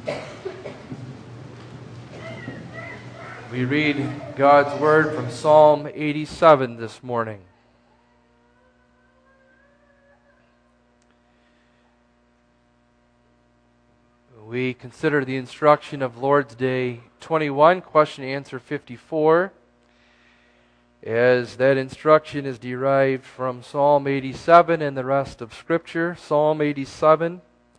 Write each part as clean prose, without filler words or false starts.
We read God's Word from Psalm 87 this morning. We consider the instruction of Lord's Day 21, question and answer 54, as that instruction is derived from Psalm 87 and the rest of Scripture. Psalm 87.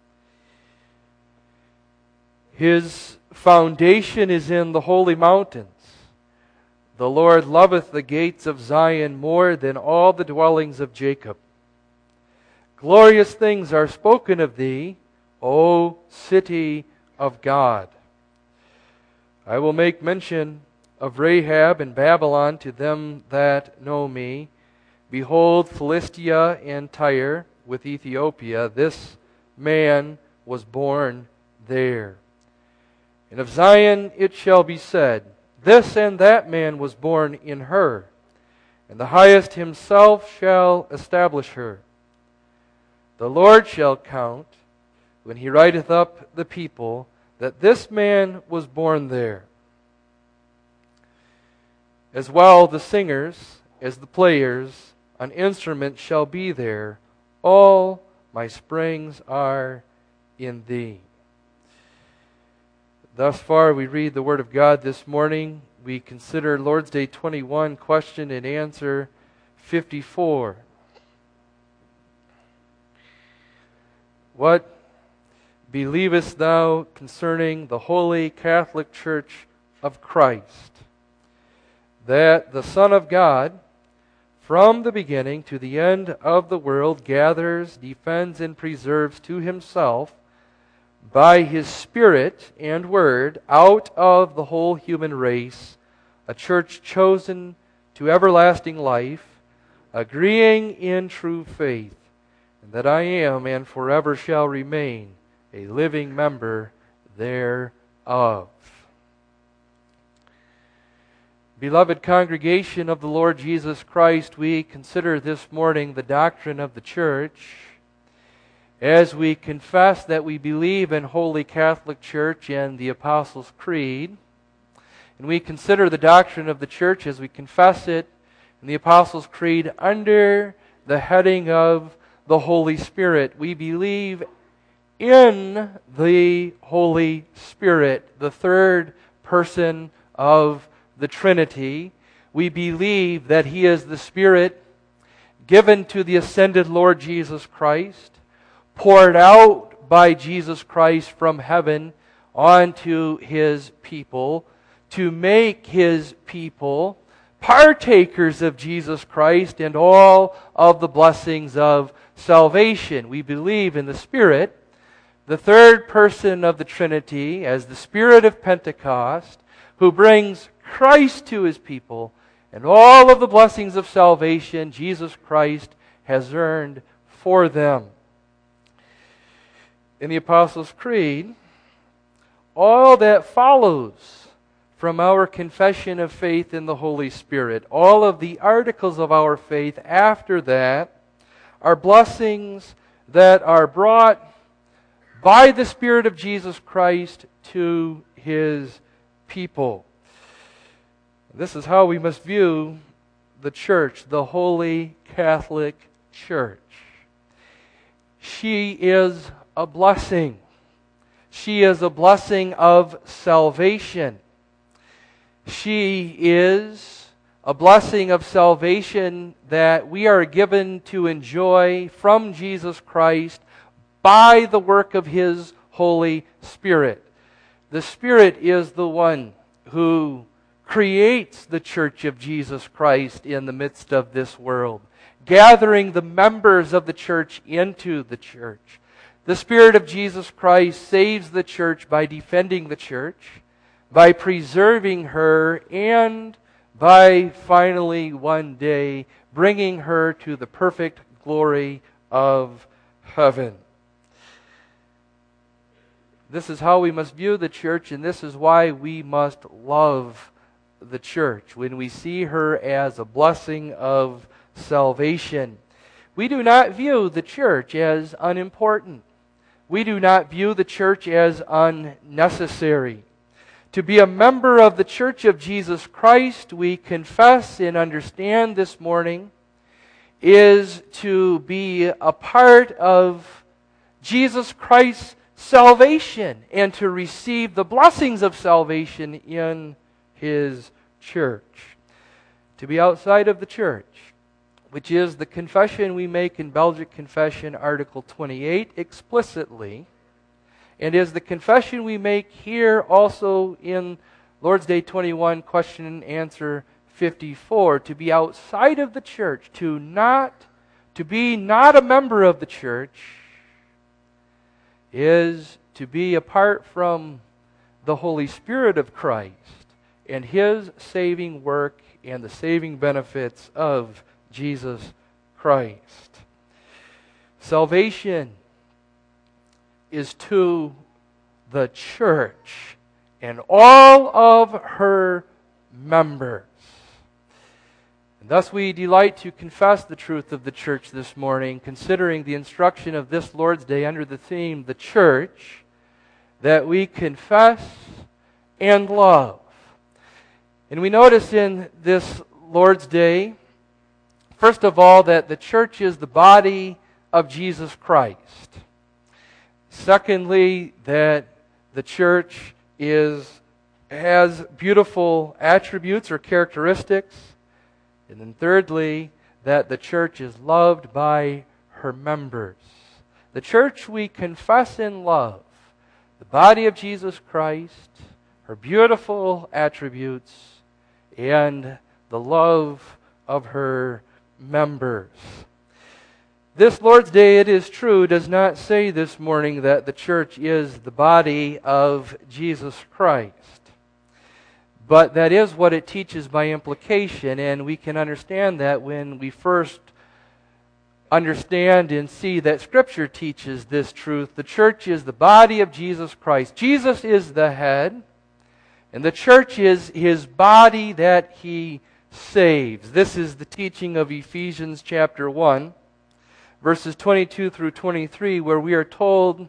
His foundation is in the holy mountains. The Lord loveth the gates of Zion more than all the dwellings of Jacob. Glorious things are spoken of thee, O city of God. I will make mention of Rahab and Babylon to them that know me. Behold, Philistia and Tyre with Ethiopia, this man was born there. And of Zion it shall be said, this and that man was born in her, and the highest himself shall establish her. The Lord shall count, when he writeth up the people, that this man was born there. As well the singers as the players on instruments shall be there. All my springs are in thee. Thus far we read the Word of God this morning. We consider Lord's Day 21, question and answer 54. What believest thou concerning the Holy Catholic Church of Christ? That the Son of God, from the beginning to the end of the world, gathers, defends, and preserves to himself, by his Spirit and Word, out of the whole human race, a church chosen to everlasting life, agreeing in true faith, and that I am and forever shall remain a living member thereof. Beloved congregation of the Lord Jesus Christ, we consider this morning the doctrine of the church as we confess that we believe in Holy Catholic Church and the Apostles' Creed. And we consider the doctrine of the church as we confess it in the Apostles' Creed under the heading of the Holy Spirit. We believe in the Holy Spirit, the third person of the Trinity. We believe that He is the Spirit given to the ascended Lord Jesus Christ, poured out by Jesus Christ from heaven onto His people, to make His people partakers of Jesus Christ and all of the blessings of salvation. We believe in the Spirit, the third person of the Trinity, as the Spirit of Pentecost, who brings Christ to His people and all of the blessings of salvation Jesus Christ has earned for them. In the Apostles' Creed, all that follows from our confession of faith in the Holy Spirit, all of the articles of our faith after that, are blessings that are brought by the Spirit of Jesus Christ to His people. This is how we must view the church, the Holy Catholic Church. She is a blessing. She is a blessing of salvation. She is a blessing of salvation that we are given to enjoy from Jesus Christ by the work of His Holy Spirit. The Spirit is the one who creates the church of Jesus Christ in the midst of this world, gathering the members of the church into the church. The Spirit of Jesus Christ saves the church by defending the church, by preserving her, and by finally one day bringing her to the perfect glory of heaven. This is how we must view the church, and this is why we must love the church when we see her as a blessing of salvation. We do not view the church as unimportant. we do not view the church as unnecessary. To be a member of the Church of Jesus Christ, we confess and understand this morning, is to be a part of Jesus Christ's salvation and to receive the blessings of salvation in His church. To be outside of the church, which is the confession we make in Belgic Confession, Article 28, explicitly, and is the confession we make here also in Lord's Day 21, question and answer 54. To be outside of the church, to be not a member of the church, is to be apart from the Holy Spirit of Christ and His saving work and the saving benefits of Jesus Christ. Salvation is to the church and all of her members. And thus we delight to confess the truth of the church this morning, considering the instruction of this Lord's Day under the theme, the church, that we confess and love. And we notice in this Lord's Day, first of all, that the church is the body of Jesus Christ. Secondly, that the church has beautiful attributes or characteristics. And then thirdly, that the church is loved by her members. The church we confess and love, the body of Jesus Christ, her beautiful attributes, and the love of her members. This Lord's Day, it is true, does not say this morning that the church is the body of Jesus Christ. But that is what it teaches by implication, and we can understand that when we first understand and see that Scripture teaches this truth. The church is the body of Jesus Christ. Jesus is the head, and the church is His body that He saves. This is the teaching of Ephesians chapter 1. Verses 22 through 23, where we are told,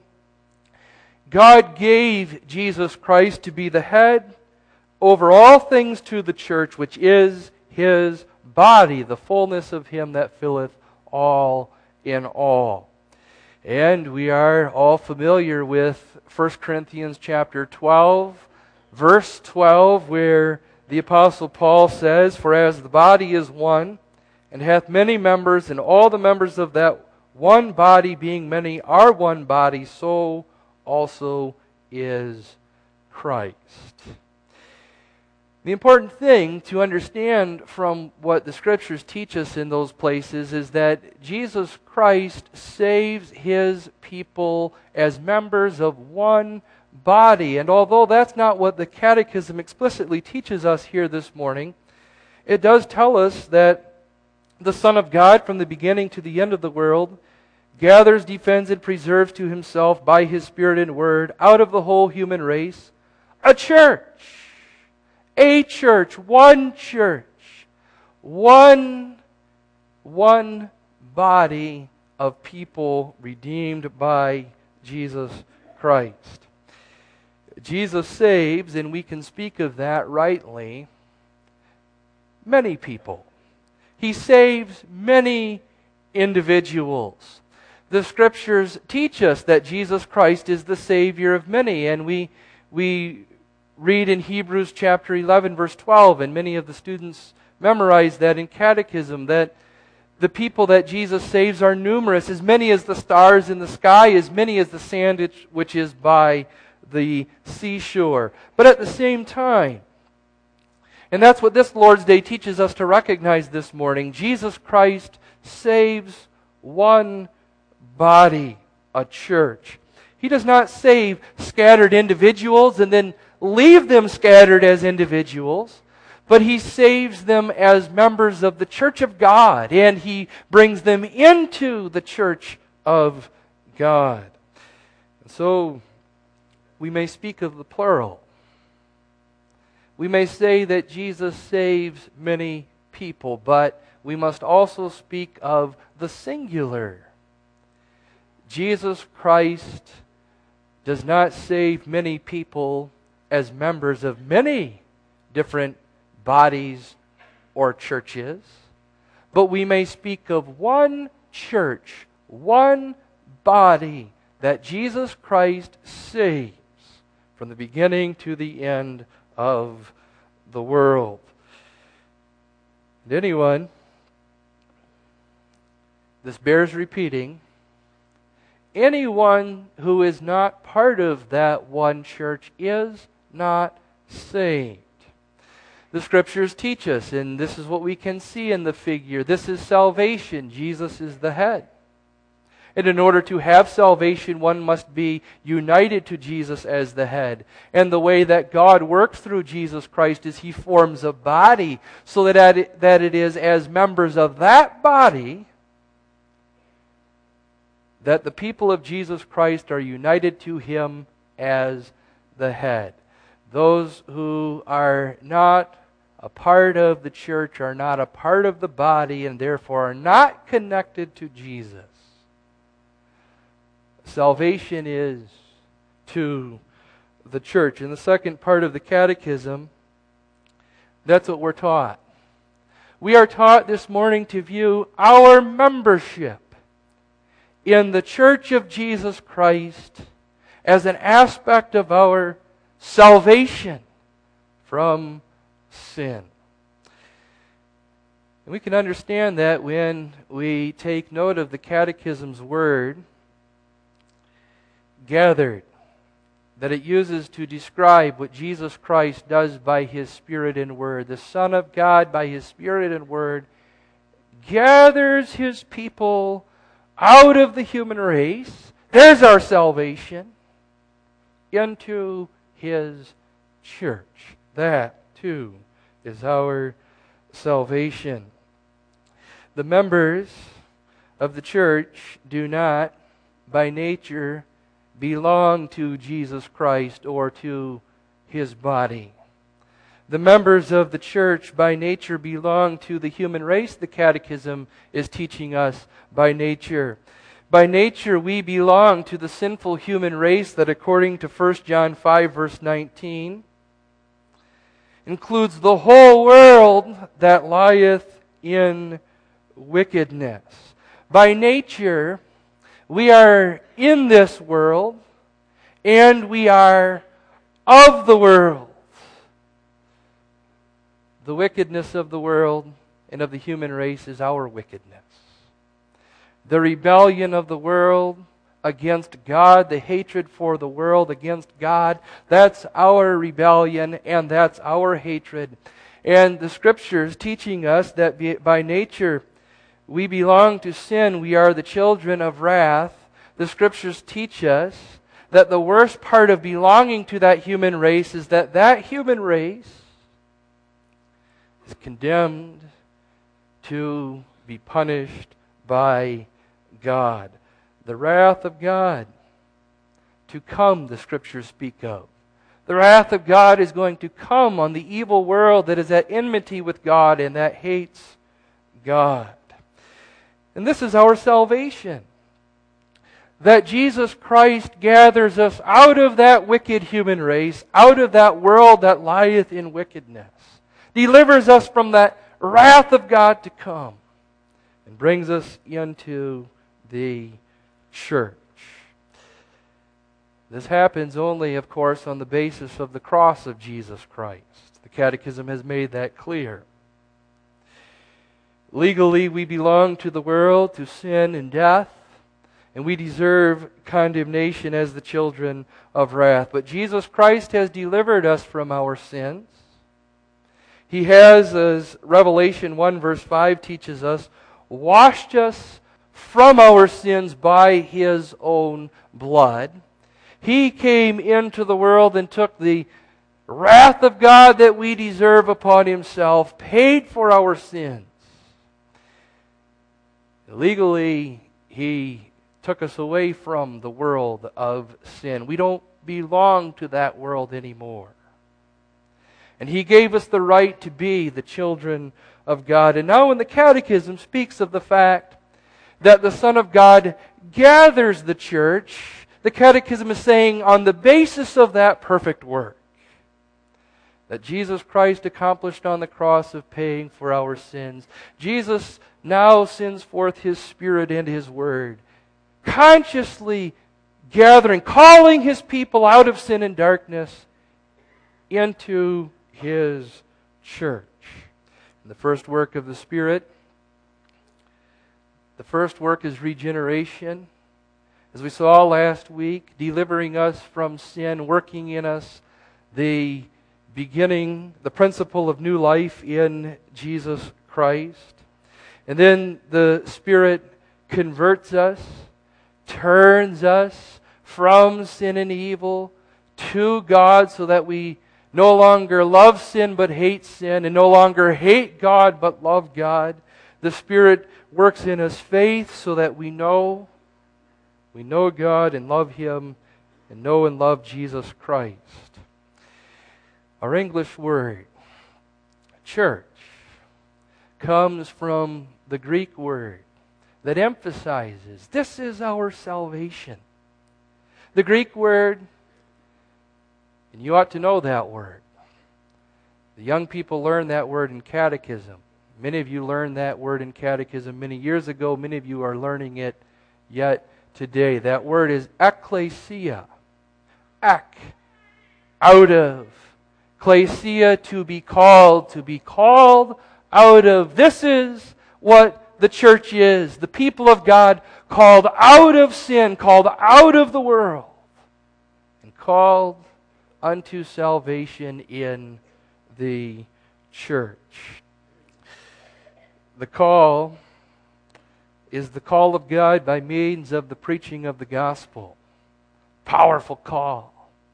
God gave Jesus Christ to be the head over all things to the church, which is His body, the fullness of Him that filleth all in all. And we are all familiar with 1 Corinthians chapter 12, verse 12, where the Apostle Paul says, For as the body is one, and hath many members, and all the members of that one body, being many, are one body, so also is Christ. The important thing to understand from what the Scriptures teach us in those places is that Jesus Christ saves His people as members of one body. And although that's not what the Catechism explicitly teaches us here this morning, it does tell us that the Son of God, from the beginning to the end of the world, gathers, defends, and preserves to Himself by His Spirit and Word, out of the whole human race, a church, one body of people redeemed by Jesus Christ. Jesus saves, and we can speak of that rightly, many people. He saves many individuals. The Scriptures teach us that Jesus Christ is the Savior of many, and we read in Hebrews chapter 11, verse 12, and many of the students memorize that in catechism, that the people that Jesus saves are numerous, as many as the stars in the sky, as many as the sand which is by the seashore. But at the same time, and that's what this Lord's Day teaches us to recognize this morning, Jesus Christ saves one body, a church. He does not save scattered individuals and then leave them scattered as individuals, but He saves them as members of the church of God, and He brings them into the church of God. And so we may speak of the plural. We may say that Jesus saves many people, but we must also speak of the singular. Jesus Christ does not save many people as members of many different bodies or churches, but we may speak of one church, one body that Jesus Christ saves from the beginning to the end of the world. And anyone, this bears repeating, anyone who is not part of that one church is not saved. The Scriptures teach us, and this is what we can see in the figure. This is salvation. Jesus is the head. And in order to have salvation, one must be united to Jesus as the head. And the way that God works through Jesus Christ is He forms a body so that it is as members of that body that the people of Jesus Christ are united to Him as the head. Those who are not a part of the church are not a part of the body and therefore are not connected to Jesus. Salvation is to the church. In the second part of the catechism, that's what we're taught. We are taught this morning to view our membership in the Church of Jesus Christ as an aspect of our salvation from sin. And we can understand that when we take note of the Catechism's word, gathered, that it uses to describe what Jesus Christ does by His Spirit and Word. The Son of God, by His Spirit and Word, gathers His people out of the human race. There's our salvation. Into His church. That, too, is our salvation. The members of the church do not, by nature, belong to Jesus Christ or to His body. The members of the church by nature belong to the human race, the Catechism is teaching us by nature. By nature we belong to the sinful human race that, according to 1 John 5 verse 19, includes the whole world that lieth in wickedness. By nature we are in this world, and we are of the world. The wickedness of the world and of the human race is our wickedness. The rebellion of the world against God, the hatred for the world against God, that's our rebellion and that's our hatred. And the Scriptures teaching us that by nature we belong to sin, we are the children of wrath. The Scriptures teach us that the worst part of belonging to that human race is that that human race is condemned to be punished by God. The wrath of God to come, the Scriptures speak of. The wrath of God is going to come on the evil world that is at enmity with God and that hates God. And this is our salvation. That Jesus Christ gathers us out of that wicked human race, out of that world that lieth in wickedness, delivers us from that wrath of God to come, and brings us into the church. This happens only, of course, on the basis of the cross of Jesus Christ. The Catechism has made that clear. Legally, we belong to the world, to sin and death, and we deserve condemnation as the children of wrath. But Jesus Christ has delivered us from our sins. He has, as Revelation 1 verse 5 teaches us, washed us from our sins by His own blood. He came into the world and took the wrath of God that we deserve upon Himself, paid for our sins. Legally, He took us away from the world of sin. We don't belong to that world anymore. And He gave us the right to be the children of God. And now when the Catechism speaks of the fact that the Son of God gathers the church, the Catechism is saying on the basis of that perfect work that Jesus Christ accomplished on the cross of paying for our sins, Jesus now sends forth His Spirit and His Word, consciously gathering, calling His people out of sin and darkness into His church. And the first work of the Spirit, the first work is regeneration. As we saw last week, delivering us from sin, working in us the principle of new life in Jesus Christ. And then the Spirit converts us, turns us from sin and evil to God so that we no longer love sin but hate sin, and no longer hate God but love God. The Spirit works in us faith so that we know God and love Him and know and love Jesus Christ. Our English word, church, comes from the Greek word that emphasizes this is our salvation. The Greek word, and you ought to know that word. The young people learn that word in catechism. Many of you learned that word in catechism many years ago. Many of you are learning it yet today. That word is ekklesia. Ek, out of. Klesia, to be called out of. This is what the church is. The people of God called out of sin, called out of the world, and called unto salvation in the church. The call is the call of God by means of the preaching of the gospel. Powerful call.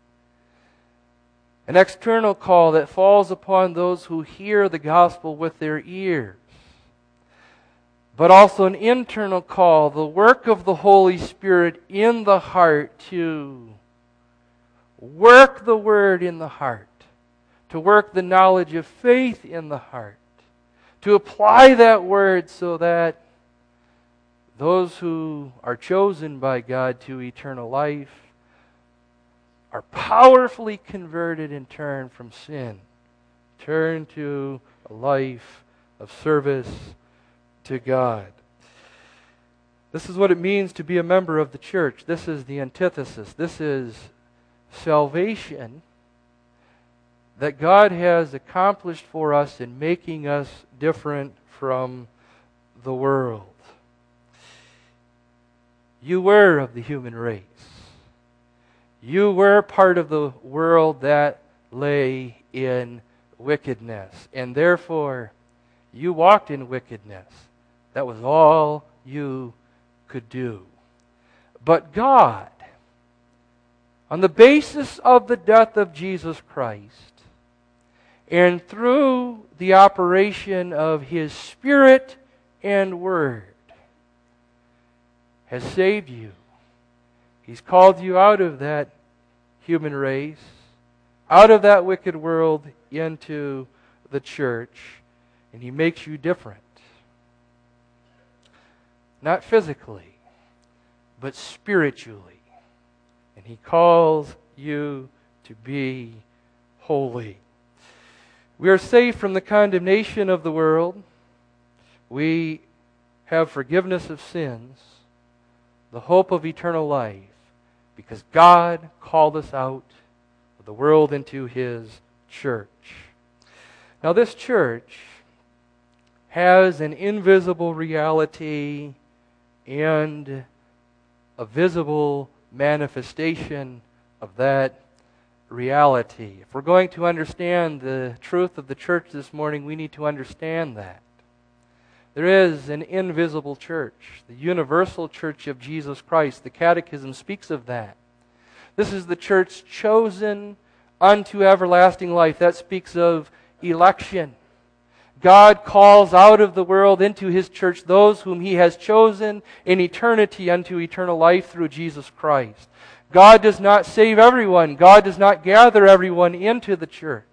An external call that falls upon those who hear the gospel with their ears. But also an internal call, the work of the Holy Spirit in the heart to work the Word in the heart, to work the knowledge of faith in the heart, to apply that Word so that those who are chosen by God to eternal life are powerfully converted and turn from sin, turn to a life of service to God. This is what it means to be a member of the church. This is the antithesis. This is salvation that God has accomplished for us in making us different from the world. You were of the human race. You were part of the world that lay in wickedness, and therefore you walked in wickedness. That was all you could do. But God, on the basis of the death of Jesus Christ, and through the operation of His Spirit and Word, has saved you. He's called you out of that human race, out of that wicked world, into the church, and He makes you different. Not physically, but spiritually. And He calls you to be holy. We are saved from the condemnation of the world. We have forgiveness of sins, the hope of eternal life, because God called us out of the world into His church. Now, this church has an invisible reality and a visible manifestation of that reality. If we're going to understand the truth of the church this morning, we need to understand that. There is an invisible church, the universal church of Jesus Christ. The Catechism speaks of that. This is the church chosen unto everlasting life. That speaks of election. God calls out of the world into His church those whom He has chosen in eternity unto eternal life through Jesus Christ. God does not save everyone. God does not gather everyone into the church.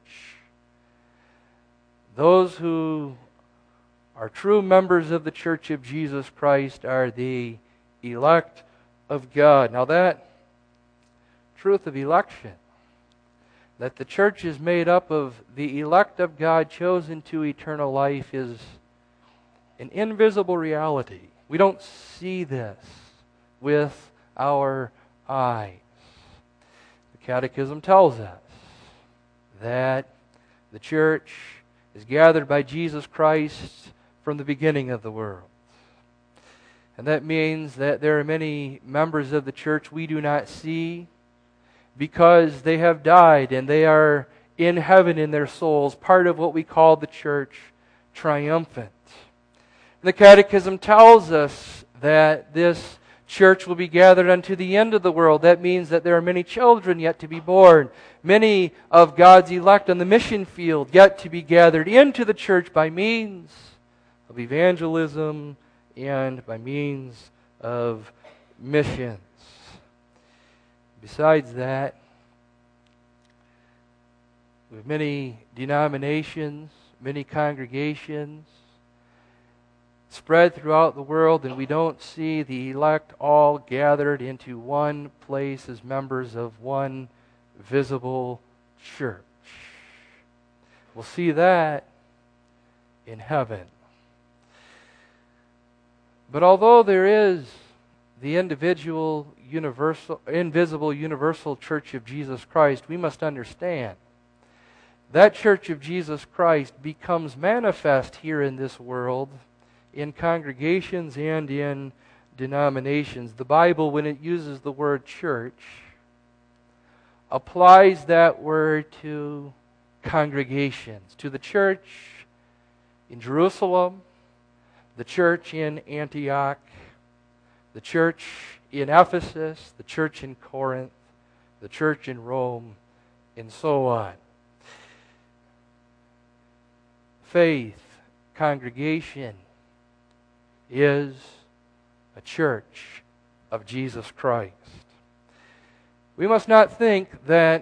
Those who are true members of the church of Jesus Christ are the elect of God. Now that truth of election. That the church is made up of the elect of God chosen to eternal life is an invisible reality. We don't see this with our eyes. The Catechism tells us that the church is gathered by Jesus Christ from the beginning of the world. And that means that there are many members of the church we do not see because they have died and they are in heaven in their souls, part of what we call the church triumphant. The Catechism tells us that this church will be gathered unto the end of the world. That means that there are many children yet to be born, many of God's elect on the mission field yet to be gathered into the church by means of evangelism and by means of missions. Besides that, we have many denominations, many congregations spread throughout the world, and we don't see the elect all gathered into one place as members of one visible church. We'll see that in heaven. But although there is the invisible universal church of Jesus Christ, we must understand that church of Jesus Christ becomes manifest here in this world in congregations and in denominations. The Bible, when it uses the word church, applies that word to congregations, to the church in Jerusalem, the church in Antioch, the church in Ephesus, the church in Corinth, the church in Rome, and so on. Faith, congregation, is a church of Jesus Christ. We must not think that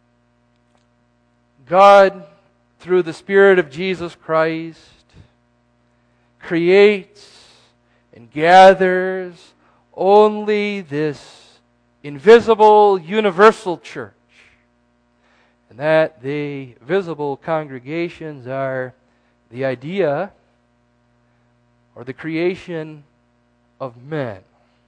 God, through the Spirit of Jesus Christ, creates and gathers only this invisible universal church, and that the visible congregations are the idea or the creation of men.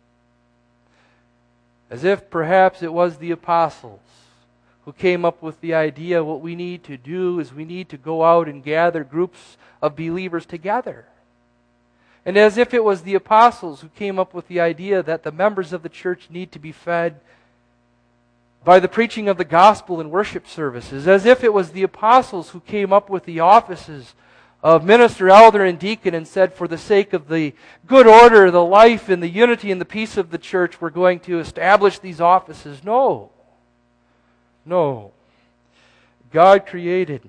As if perhaps it was the apostles who came up with the idea, what we need to do is we need to go out and gather groups of believers together. And as if it was the apostles who came up with the idea that the members of the church need to be fed by the preaching of the gospel in worship services. As if it was the apostles who came up with the offices of minister, elder, and deacon and said, for the sake of the good order, the life, and the unity and the peace of the church, we're going to establish these offices. No. No. God created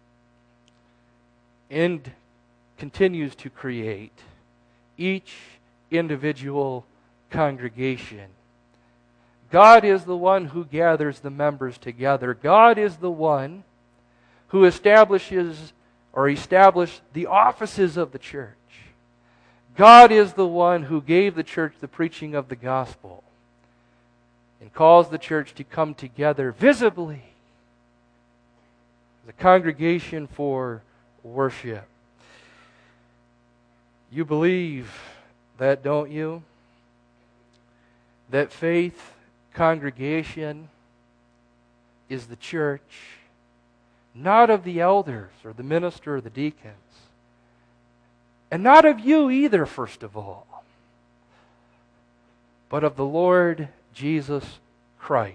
and continues to create each individual congregation. God is the one who gathers the members together. God is the one who established the offices of the church. God is the one who gave the church the preaching of the gospel and calls the church to come together visibly as a congregation for worship. You believe that, don't you? That faith congregation is the church, not of the elders or the minister or the deacons, and not of you either, first of all, but of the Lord Jesus Christ.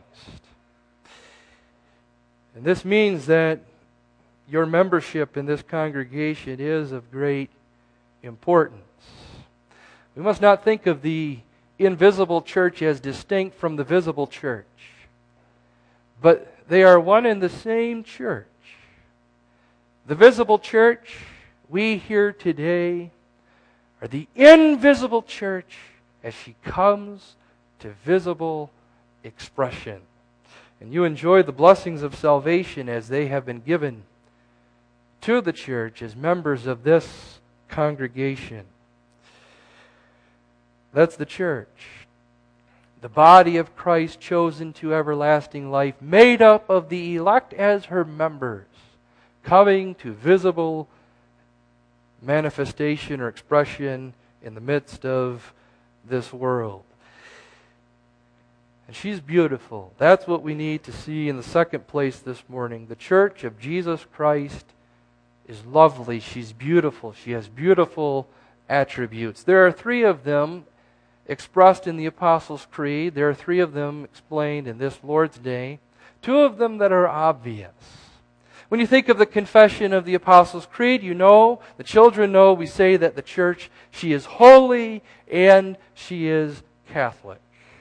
And this means that your membership in this congregation is of great importance. We must not think of the invisible church as distinct from the visible church, but they are one and the same church. The visible church we hear today are the invisible church as she comes to visible expression. And you enjoy the blessings of salvation as they have been given to the church as members of this congregation. That's the church. the body of Christ chosen to everlasting life, made up of the elect as her members, coming to visible manifestation or expression in the midst of this world. And she's beautiful. That's what we need to see in the second place this morning. The church of Jesus Christ is lovely. She's beautiful. She has beautiful attributes. There are three of them expressed in the Apostles' Creed. There are three of them explained in this Lord's Day. Two of them that are obvious. When you think of the confession of the Apostles' Creed, you know, the children know, we say that the church, she is holy and she is Catholic.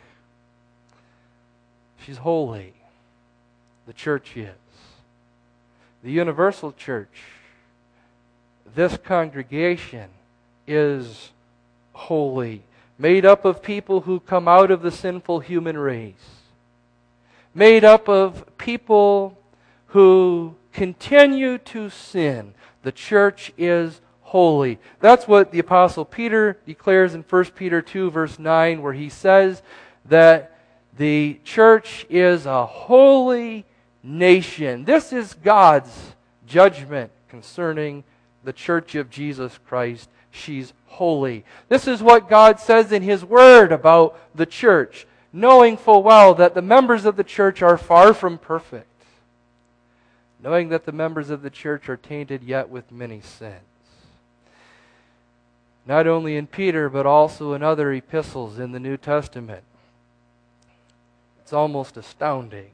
She's holy. The church is. The universal church, this congregation, is holy, made up of people who come out of the sinful human race, made up of people who continue to sin. The church is holy. That's what the Apostle Peter declares in 1 Peter 2 verse 9, where he says that the church is a holy nation. This is God's judgment concerning the church of Jesus Christ. She's holy. This is what God says in His Word about the church, knowing full well that the members of the church are far from perfect, knowing that the members of the church are tainted yet with many sins. Not only in Peter, but also in other epistles in the New Testament. It's almost astounding.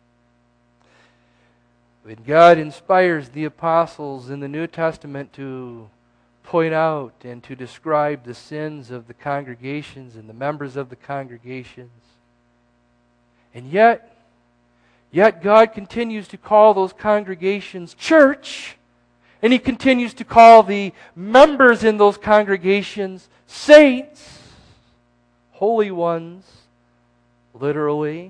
When God inspires the apostles in the New Testament to point out and to describe the sins of the congregations and the members of the congregations, and yet God continues to call those congregations church, and He continues to call the members in those congregations saints, holy ones, literally.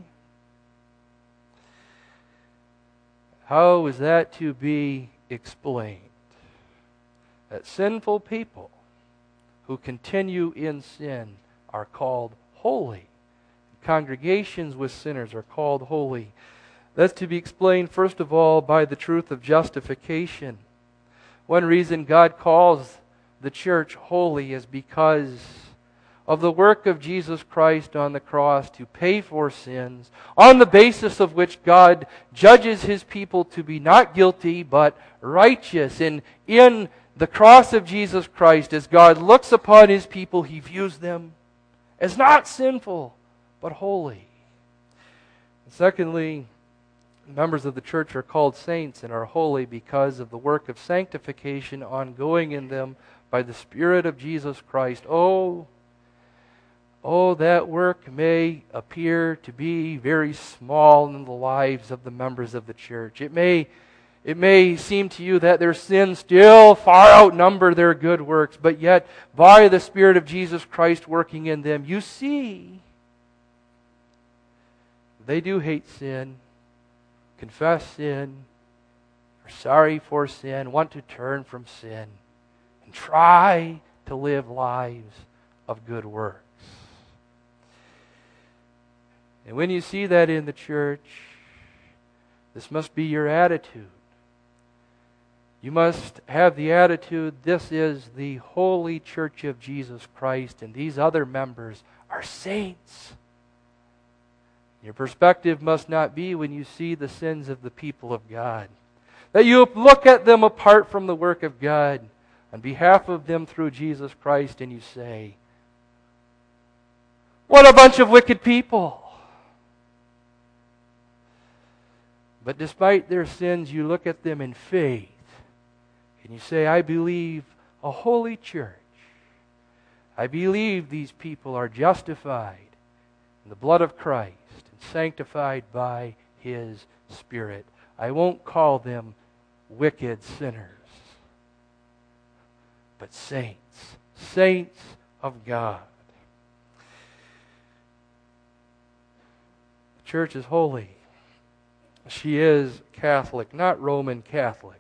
How is that to be explained? That sinful people who continue in sin are called holy. Congregations with sinners are called holy. That's to be explained, first of all, by the truth of justification. One reason God calls the church holy is because of the work of Jesus Christ on the cross to pay for sins, on the basis of which God judges His people to be not guilty but righteous. And in the cross of Jesus Christ, as God looks upon His people, He views them as not sinful but holy. And secondly, members of the church are called saints and are holy because of the work of sanctification ongoing in them by the Spirit of Jesus Christ. Oh, that work may appear to be very small in the lives of the members of the church. It may seem to you that their sins still far outnumber their good works, but yet by the Spirit of Jesus Christ working in them, you see they do hate sin, confess sin, are sorry for sin, want to turn from sin, and try to live lives of good works. And when you see that in the church, this must be your attitude. You must have the attitude, this is the holy church of Jesus Christ, and these other members are saints. Your perspective must not be, when you see the sins of the people of God, that you look at them apart from the work of God on behalf of them through Jesus Christ, and you say, what a bunch of wicked people. But despite their sins, you look at them in faith, and you say, I believe a holy church. I believe these people are justified in the blood of Christ and sanctified by His Spirit. I won't call them wicked sinners, but saints, saints of God. The church is holy. She is Catholic, not Roman Catholic.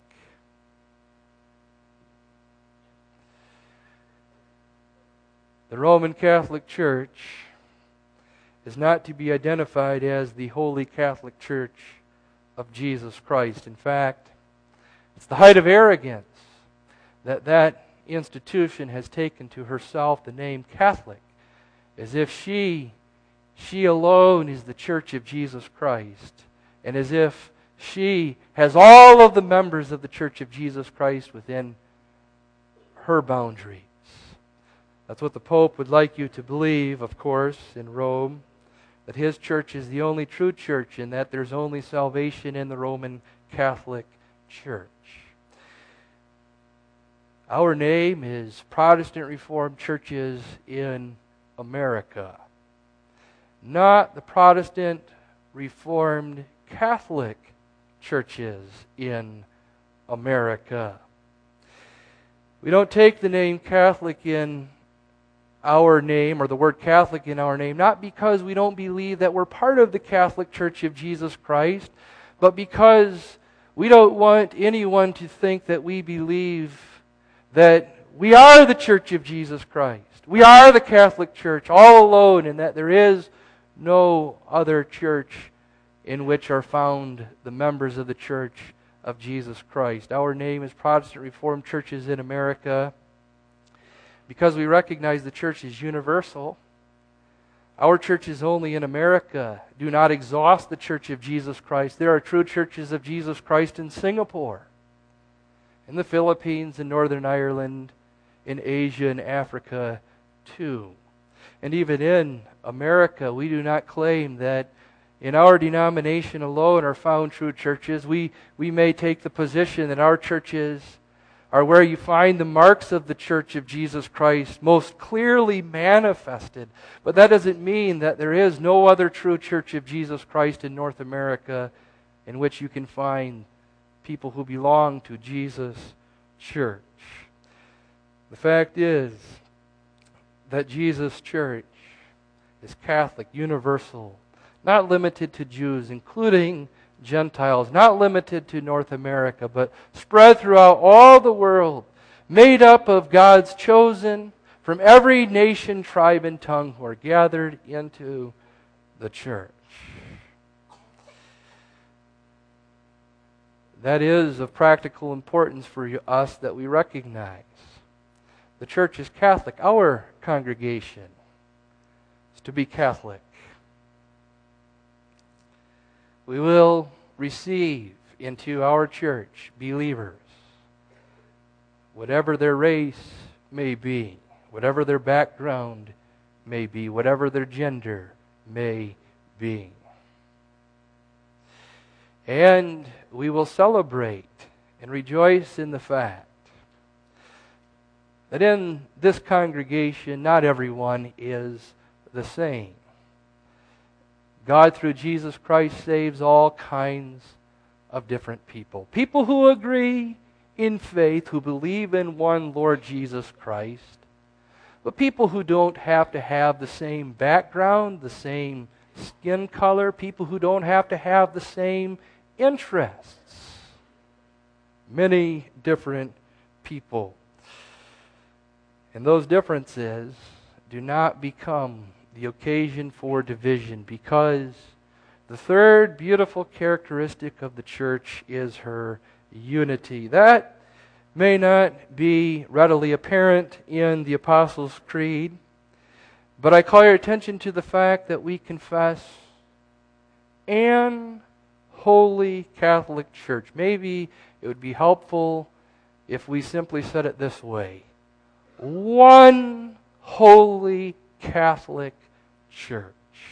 The Roman Catholic Church is not to be identified as the Holy Catholic Church of Jesus Christ. In fact, it's the height of arrogance that institution has taken to herself the name Catholic, as if she alone is the Church of Jesus Christ, and as if she has all of the members of the Church of Jesus Christ within her boundaries. That's what the Pope would like you to believe, of course, in Rome, that his church is the only true church and that there's only salvation in the Roman Catholic Church. Our name is Protestant Reformed Churches in America, not the Protestant Reformed Catholic Churches in America. We don't take the name Catholic in our name, or the word Catholic in our name, not because we don't believe that we're part of the Catholic Church of Jesus Christ, but because we don't want anyone to think that we believe that we are the Church of Jesus Christ. We are the Catholic Church all alone, and that there is no other church in which are found the members of the Church of Jesus Christ. Our name is Protestant Reformed Churches in America because we recognize the church is universal. Our churches only in America do not exhaust the Church of Jesus Christ. There are true churches of Jesus Christ in Singapore, in the Philippines, in Northern Ireland, in Asia and Africa too. And even in America, we do not claim that in our denomination alone are found true churches. We may take the position that our churches are where you find the marks of the Church of Jesus Christ most clearly manifested. But that doesn't mean that there is no other true Church of Jesus Christ in North America in which you can find people who belong to Jesus' church. The fact is that Jesus' church is Catholic, universal, not limited to Jews, including Gentiles, not limited to North America, but spread throughout all the world, made up of God's chosen from every nation, tribe, and tongue who are gathered into the church. That is of practical importance for us that we recognize. The church is Catholic. Our congregation is to be Catholic. We will receive into our church believers, whatever their race may be, whatever their background may be, whatever their gender may be. And we will celebrate and rejoice in the fact that in this congregation, not everyone is the same. God, through Jesus Christ, saves all kinds of different people. People who agree in faith, who believe in one Lord Jesus Christ, but people who don't have to have the same background, the same skin color, people who don't have to have the same interests. Many different people. And those differences do not become the occasion for division, because the third beautiful characteristic of the church is her unity. That may not be readily apparent in the Apostles' Creed, but I call your attention to the fact that we confess an holy Catholic Church. Maybe it would be helpful if we simply said it this way: one holy Catholic Church.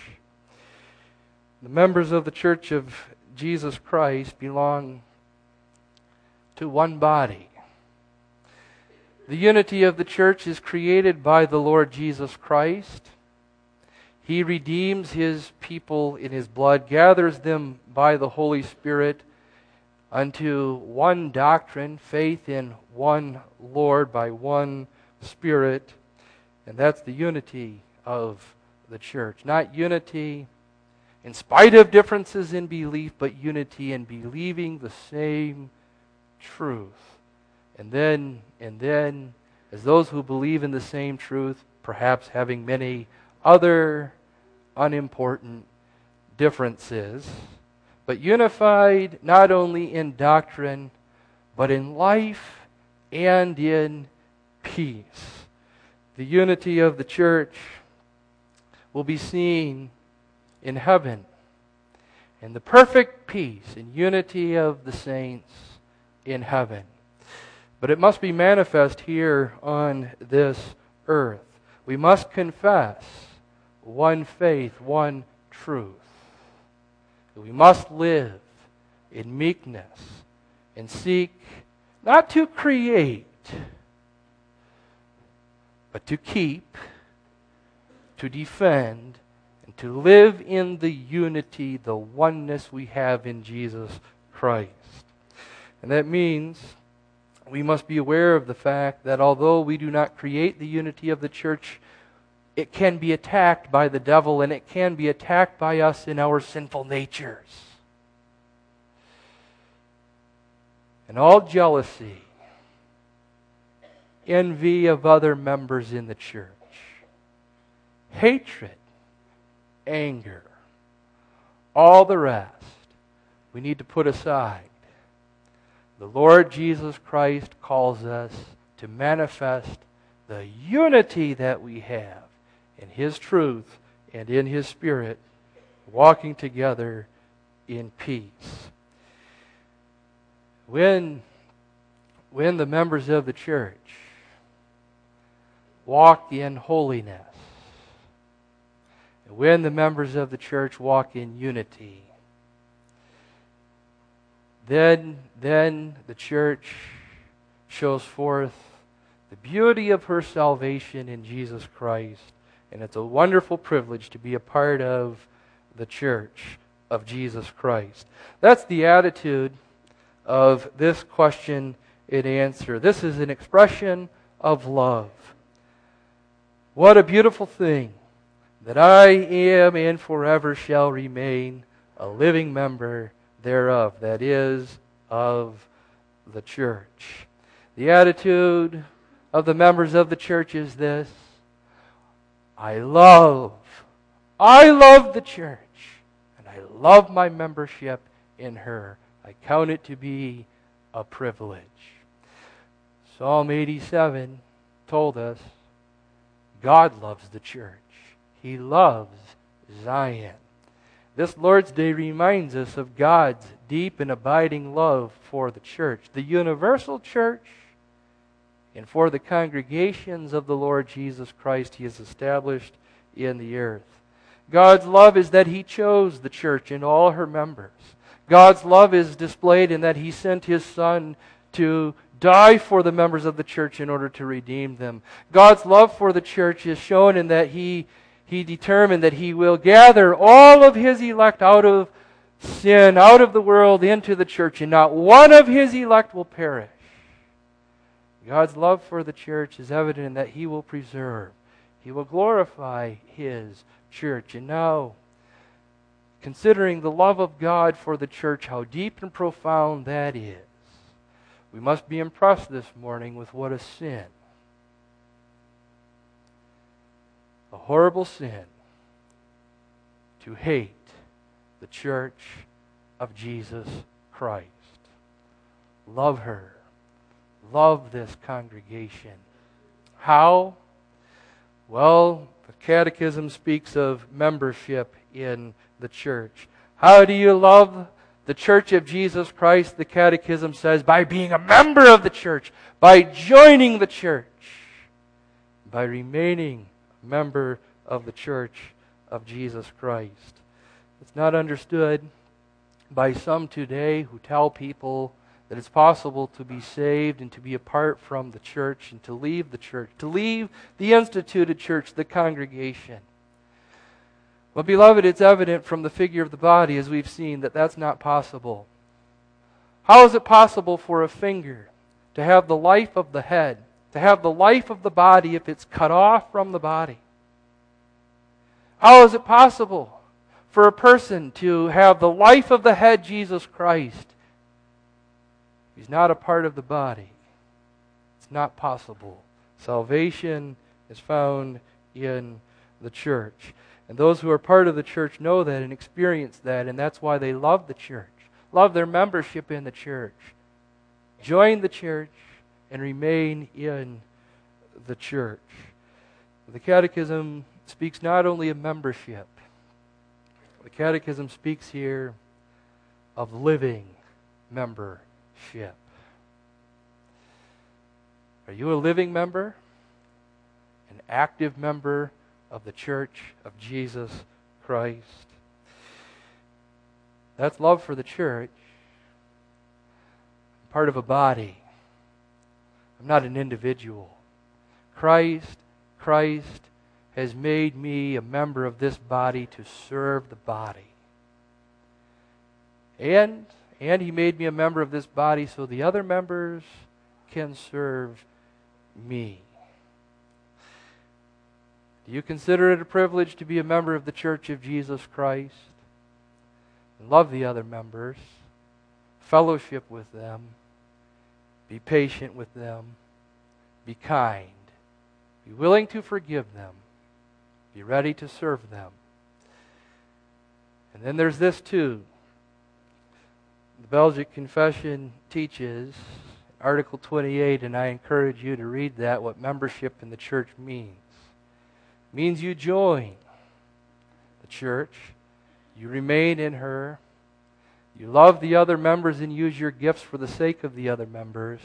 The members of the Church of Jesus Christ belong to one body. The unity of the church is created by the Lord Jesus Christ. He redeems His people in His blood, gathers them by the Holy Spirit unto one doctrine, faith in one Lord by one Spirit, and that's the unity of the church. Not unity in spite of differences in belief, but unity in believing the same truth. And then, as those who believe in the same truth, perhaps having many other unimportant differences, but unified not only in doctrine, but in life and in peace. The unity of the church will be seen in heaven, and the perfect peace and unity of the saints in heaven. But it must be manifest here on this earth. We must confess one faith, one truth. We must live in meekness and seek not to create, but to keep, to defend, and to live in the unity, the oneness we have in Jesus Christ. And that means we must be aware of the fact that although we do not create the unity of the church, it can be attacked by the devil, and it can be attacked by us in our sinful natures. And all jealousy, envy of other members in the church, hatred, anger, all the rest, we need to put aside. The Lord Jesus Christ calls us to manifest the unity that we have in His truth and in His Spirit, walking together in peace. When the members of the church walk in holiness, and when the members of the church walk in unity, then the church shows forth the beauty of her salvation in Jesus Christ. And it's a wonderful privilege to be a part of the church of Jesus Christ. That's the attitude of this question and answer. This is an expression of love. What a beautiful thing that I am and forever shall remain a living member thereof, that is, of the church. The attitude of the members of the church is this: I love the church, and I love my membership in her. I count it to be a privilege. Psalm 87 told us God loves the church. He loves Zion. This Lord's Day reminds us of God's deep and abiding love for the church, the universal church, and for the congregations of the Lord Jesus Christ He has established in the earth. God's love is that He chose the church and all her members. God's love is displayed in that He sent His Son to die for the members of the church in order to redeem them. God's love for the church is shown in that He determined that He will gather all of His elect out of sin, out of the world, into the church, and not one of His elect will perish. God's love for the church is evident in that He will preserve, He will glorify His church. And now, considering the love of God for the church, how deep and profound that is, we must be impressed this morning with what a sin, a horrible sin, to hate the church of Jesus Christ. Love her. Love this congregation. How? Well, the Catechism speaks of membership in the church. How do you love the church of Jesus Christ? The Catechism says, by being a member of the church, by joining the church, by remaining a member of the church of Jesus Christ. It's not understood by some today who tell people that it's possible to be saved and to be apart from the church and to leave the church, to leave the instituted church, the congregation. Well, beloved, it's evident from the figure of the body, as we've seen, that that's not possible. How is it possible for a finger to have the life of the head, to have the life of the body if it's cut off from the body? How is it possible for a person to have the life of the head, Jesus Christ? He's not a part of the body. It's not possible. Salvation is found in the church. And those who are part of the church know that and experience that, and that's why they love the church, love their membership in the church. Join the church and remain in the church. The Catechism speaks not only of membership, the Catechism speaks here of living membership. Are you a living member? An active member of the Church of Jesus Christ? That's love for the church. I'm part of a body. I'm not an individual. Christ has made me a member of this body to serve the body. And He made me a member of this body so the other members can serve me. Do you consider it a privilege to be a member of the Church of Jesus Christ? And love the other members. Fellowship with them. Be patient with them. Be kind. Be willing to forgive them. Be ready to serve them. And then there's this too. The Belgic Confession teaches, Article 28, and I encourage you to read that, what membership in the church means. It means you join the church, you remain in her, you love the other members and use your gifts for the sake of the other members,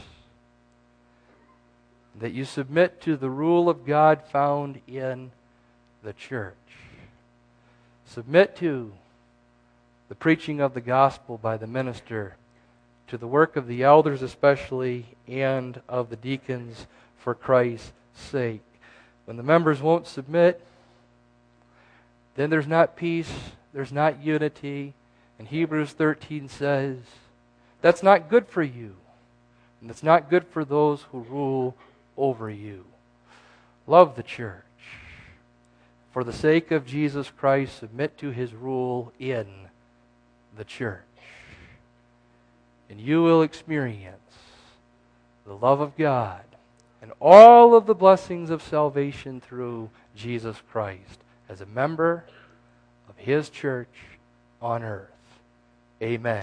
that you submit to the rule of God found in the church. Submit to the preaching of the gospel by the minister, to the work of the elders especially, and of the deacons for Christ's sake. When the members won't submit, then there's not peace, there's not unity. And Hebrews 13 says, that's not good for you. And it's not good for those who rule over you. Love the church. For the sake of Jesus Christ, submit to His rule in the church. And you will experience the love of God and all of the blessings of salvation through Jesus Christ as a member of His church on earth. Amen.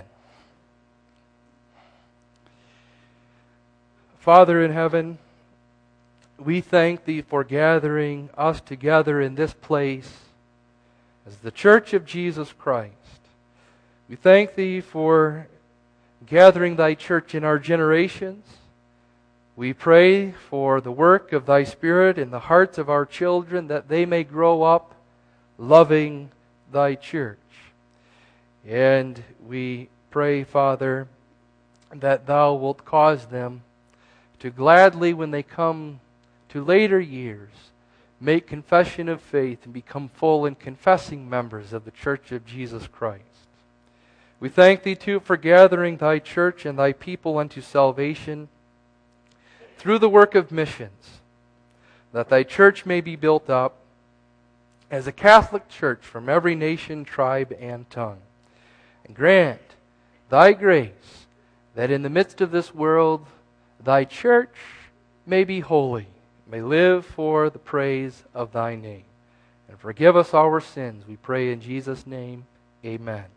Father in heaven, we thank Thee for gathering us together in this place as the church of Jesus Christ. We thank Thee for gathering Thy church in our generations. We pray for the work of Thy Spirit in the hearts of our children, that they may grow up loving Thy church. And we pray, Father, that Thou wilt cause them to gladly, when they come to later years, make confession of faith and become full and confessing members of the Church of Jesus Christ. We thank Thee, too, for gathering Thy church and Thy people unto salvation through the work of missions, that Thy church may be built up as a Catholic church from every nation, tribe, and tongue. And grant Thy grace that in the midst of this world, Thy church may be holy, may live for the praise of Thy name. And forgive us our sins, we pray in Jesus' name. Amen.